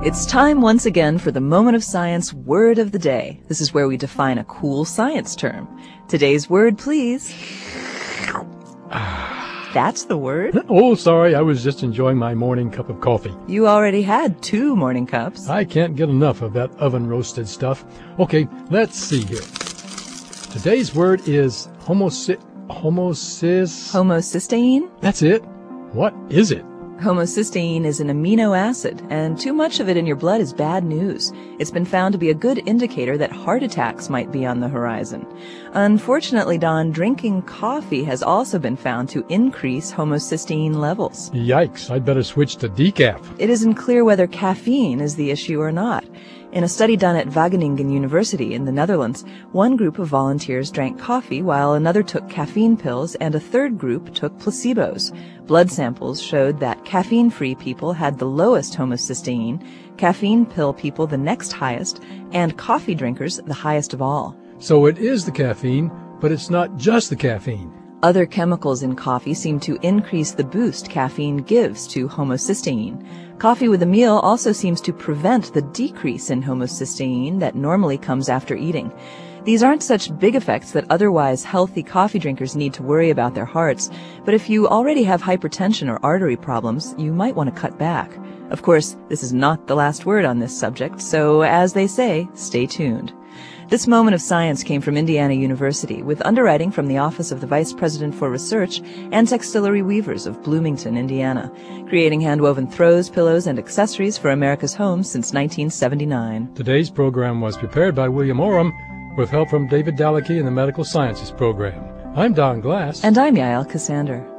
It's time once again for the Moment of Science Word of the Day. This is where we define a cool science term. Today's word, please. That's the word? Oh, sorry, I was just enjoying my morning cup of coffee. You already had 2 morning cups. I can't get enough of that oven-roasted stuff. Okay, let's see here. Today's word is Homocysteine? That's it. What is it? Homocysteine is an amino acid, and too much of it in your blood is bad news. It's been found to be a good indicator that heart attacks might be on the horizon. Unfortunately, Don, drinking coffee has also been found to increase homocysteine levels. Yikes, I'd better switch to decaf. It isn't clear whether caffeine is the issue or not. In a study done at Wageningen University in the Netherlands, one group of volunteers drank coffee while another took caffeine pills and a third group took placebos. Blood samples showed that caffeine-free people had the lowest homocysteine, caffeine pill people the next highest, and coffee drinkers the highest of all. So it is the caffeine, but it's not just the caffeine. Other chemicals in coffee seem to increase the boost caffeine gives to homocysteine. Coffee with a meal also seems to prevent the decrease in homocysteine that normally comes after eating. These aren't such big effects that otherwise healthy coffee drinkers need to worry about their hearts, but if you already have hypertension or artery problems, you might want to cut back. Of course, this is not the last word on this subject, so as they say, stay tuned. This Moment of Science came from Indiana University with underwriting from the Office of the Vice President for Research and Textillery Weavers of Bloomington, Indiana, creating hand-woven throws, pillows, and accessories for America's homes since 1979. Today's program was prepared by William Oram with help from David Dalicki in the Medical Sciences program. I'm Don Glass. And I'm Yael Cassander.